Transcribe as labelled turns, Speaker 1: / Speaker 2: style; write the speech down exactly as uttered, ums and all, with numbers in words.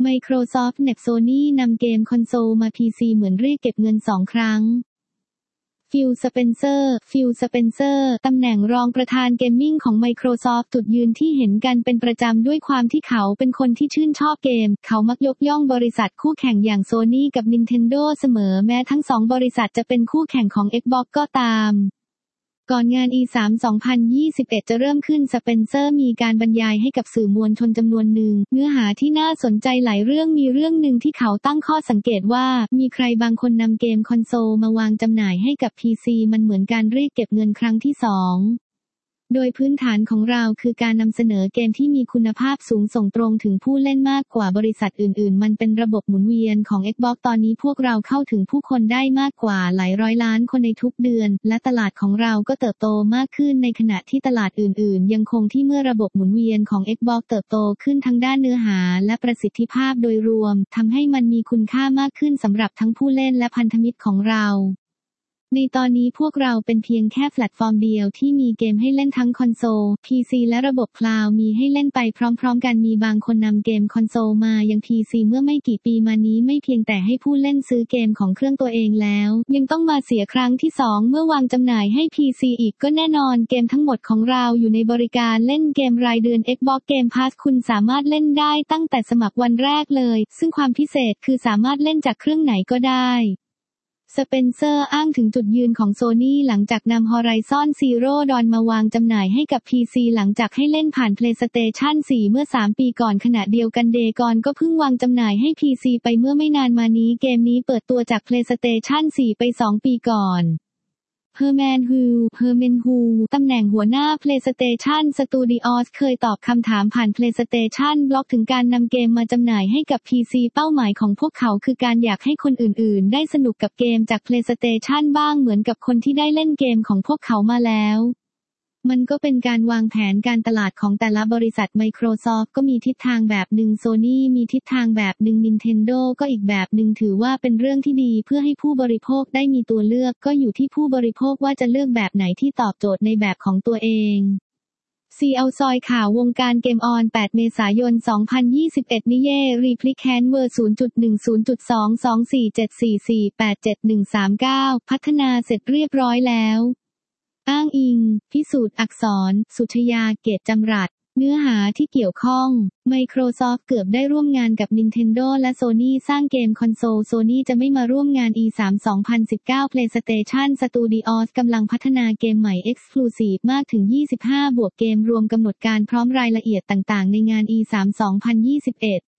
Speaker 1: Microsoft เหน็บ Sony นำเกมคอนโซลมา พี ซี เหมือนเรียกเก็บเงินสองครั้งฟิล สเปนเซอร์ ฟิล สเปนเซอร์ ตำแหน่งรองประธานเกมมิ่งของ Microsoft จุดยืนที่เห็นกันเป็นประจำด้วยความที่เขาเป็นคนที่ชื่นชอบเกม เขามักยกย่องบริษัทคู่แข่งอย่าง Sony กับ Nintendo เสมอแม้ทั้งสองบริษัทจะเป็นคู่แข่งของ Xbox ก็ตามก่อนงาน อี ทรี สองพันยี่สิบเอ็ด จะเริ่มขึ้นสเปนเซอร์มีการบรรยายให้กับสื่อมวลชนจำนวนหนึ่งเนื้อหาที่น่าสนใจหลายเรื่องมีเรื่องหนึ่งที่เขาตั้งข้อสังเกตว่ามีใครบางคนนำเกมคอนโซลมาวางจำหน่ายให้กับ พี ซี มันเหมือนการเรียกเก็บเงินครั้งที่สองโดยพื้นฐานของเราคือการนำเสนอเกมที่มีคุณภาพสูงส่งตรงถึงผู้เล่นมากกว่าบริษัทอื่นๆมันเป็นระบบหมุนเวียนของ Xbox ตอนนี้พวกเราเข้าถึงผู้คนได้มากกว่าหลายร้อยล้านคนในทุกเดือนและตลาดของเราก็เติบโตมากขึ้นในขณะที่ตลาดอื่นๆยังคงที่เมื่อระบบหมุนเวียนของ Xbox เติบโตขึ้นทั้งด้านเนื้อหาและประสิทธิภาพโดยรวมทำให้มันมีคุณค่ามากขึ้นสำหรับทั้งผู้เล่นและพันธมิตรของเราในตอนนี้พวกเราเป็นเพียงแค่แพลตฟอร์มเดียวที่มีเกมให้เล่นทั้งคอนโซล พี ซี และระบบคลาวด์มีให้เล่นไปพร้อมๆกันมีบางคนนำเกมคอนโซลมายัง พี ซี เมื่อไม่กี่ปีมานี้ไม่เพียงแต่ให้ผู้เล่นซื้อเกมของเครื่องตัวเองแล้วยังต้องมาเสียครั้งที่สองเมื่อวางจำหน่ายให้ พี ซี อีกก็แน่นอนเกมทั้งหมดของเราอยู่ในบริการเล่นเกมรายเดือน Xbox Game Pass คุณสามารถเล่นได้ตั้งแต่สมัครวันแรกเลยซึ่งความพิเศษคือสามารถเล่นจากเครื่องไหนก็ได้สเปนเซอร์อ้างถึงจุดยืนของ Sony หลังจากนำ Horizon Zero Dawn มาวางจำหน่ายให้กับ พี ซี หลังจากให้เล่นผ่าน PlayStation โฟร์ เมื่อสามปีก่อนขณะเดียวกัน Days Gone ก็เพิ่งวางจำหน่ายให้ พี ซี ไปเมื่อไม่นานมานี้เกมนี้เปิดตัวจาก PlayStation โฟร์ ไปสองปีก่อนเฮอร์แมนฮู เฮอร์เมนฮู ตำแหน่งหัวหน้า PlayStation Studios เคยตอบคำถามผ่าน PlayStation Blog ถึงการนำเกมมาจำหน่ายให้กับ พี ซี เป้าหมายของพวกเขาคือการอยากให้คนอื่นๆได้สนุกกับเกมจาก PlayStation บ้างเหมือนกับคนที่ได้เล่นเกมของพวกเขามาแล้วมันก็เป็นการวางแผนการตลาดของแต่ละบริษัท Microsoft ก็มีทิศทางแบบหนึ่ง Sony มีทิศทางแบบหนึ่ง Nintendo ก็อีกแบบหนึ่งถือว่าเป็นเรื่องที่ดีเพื่อให้ผู้บริโภคได้มีตัวเลือกก็อยู่ที่ผู้บริโภคว่าจะเลือกแบบไหนที่ตอบโจทย์ในแบบของตัวเอง ซี แอล ซอยข่าววงการเกมออนแปดเมษายนสองพันยี่สิบเอ็ดนิเย่รีพลิแคนเวอร์ ศูนย์จุดหนึ่ง ศูนย์จุดสอง สอง สี่ เจ็ด สี่ สี่ แปด เจ็ด หนึ่ง สาม เก้า พัฒนาเสร็จเรียบร้อยแล้วอ้างอิงพิสูจน์อักษรสุชยาเกตจำรัดเนื้อหาที่เกี่ยวข้อง Microsoft เกือบได้ร่วมงานกับ Nintendo และ Sony สร้างเกมคอนโซล Sony จะไม่มาร่วมงาน อี ทรี สองพันสิบเก้า PlayStation Studios กำลังพัฒนาเกมใหม่ Exclusive มากถึงยี่สิบห้าบวกเกมรวมกำหนดการพร้อมรายละเอียดต่างๆในงาน อี ทรี สองพันยี่สิบเอ็ด